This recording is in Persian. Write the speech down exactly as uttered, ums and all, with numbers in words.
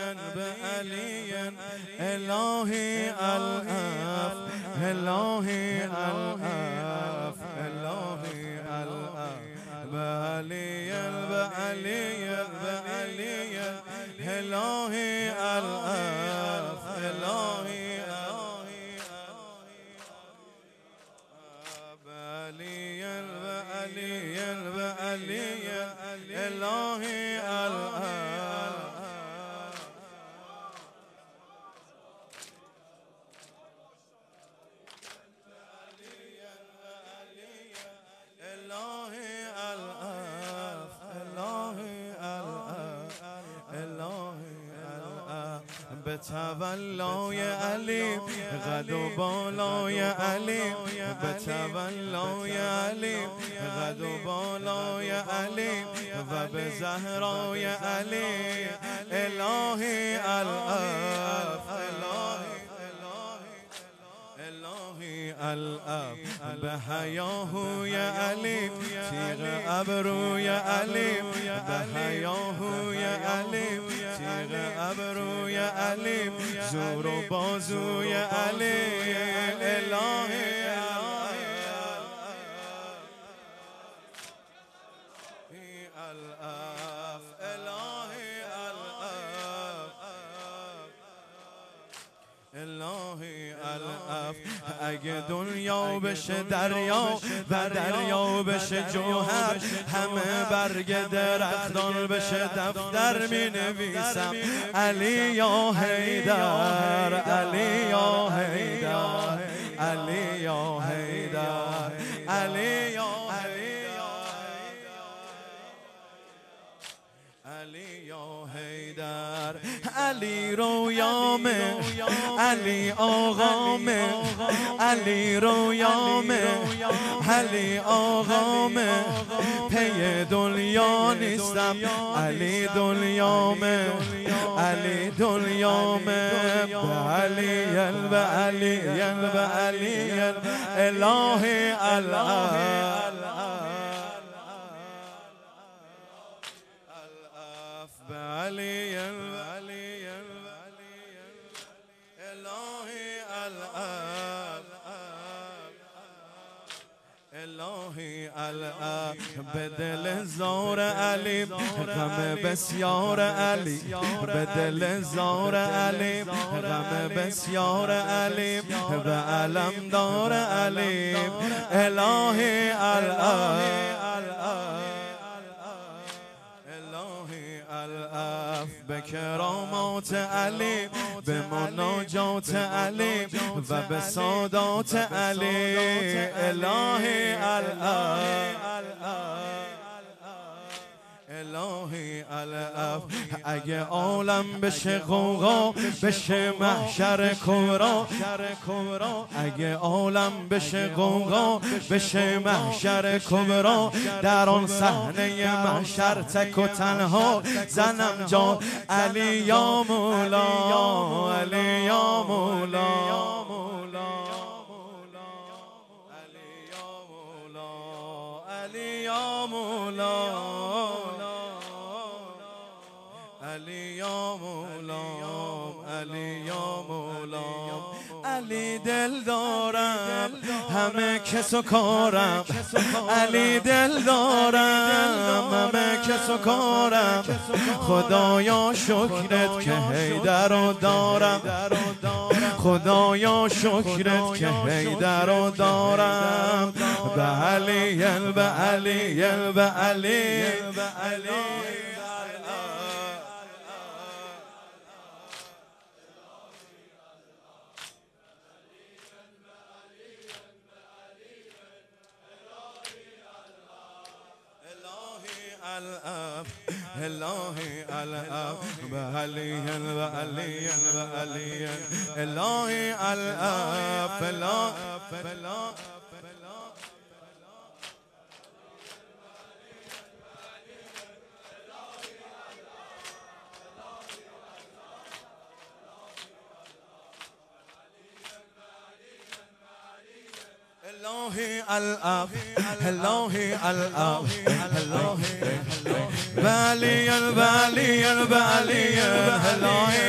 بعلي إلهي الأف إلهي الأف إلهي الأف بعلي بعلي بعلي إلهي الأف إلهي بعلي بعلي بعلي إلهي الأف بتولای علی قد و بالای علی بتولای علی قد و بالای علی و به زهرای علی الهی الاف الهی الاف به حیاهوی علی تیغ ابروی علی به حیاهوی علی تیغ ابروی علی زور و بازوی علی الهی الاف الهی الاف الهی الاف اگه دنیا بشه دریا و دریا بشه جوهر همه برگ درختان بشه دفتر می نویسم علی یا حیدر علی یا حیدر علی یا حیدر علی یا علی یا حیدر علی رویامه علی آقامه علی رویامه علی آقامه پی دنیا نیستم علی دنیامه علی دنیامه علی به علی به علی الهی الله بعلي بعلي إلهي الآب إلهي الآب بدل زار علی غم بسیار علی بدل زار علی غم بسیار علی به علم دار علی إلهي الآب الاف به کرامات علی به مناجات علی و به سادات علی الهی الاف الهی الاف اگه عالم بشه غوغا بشه محشر کبرا اگه عالم بشه غوغا بشه محشر کبرا در آن صحنه محشر تک و تنها زنم جان علی یا مولا علی یا مولا علی یا مولا علی یا مولام علی یا مولام علی دل دارم همه کس و کارم علی دل دارم همه کس و کارم خدایا شکرت که حیدر رو دارم خدایا شکرت که حیدر رو دارم به علی به علی به علی به علی الأب إلهي الأب بعلي بعلي بعلي إلهي الأب فلا فلا الهی الاب الهی الاب الهی ولی ولی ولی الهی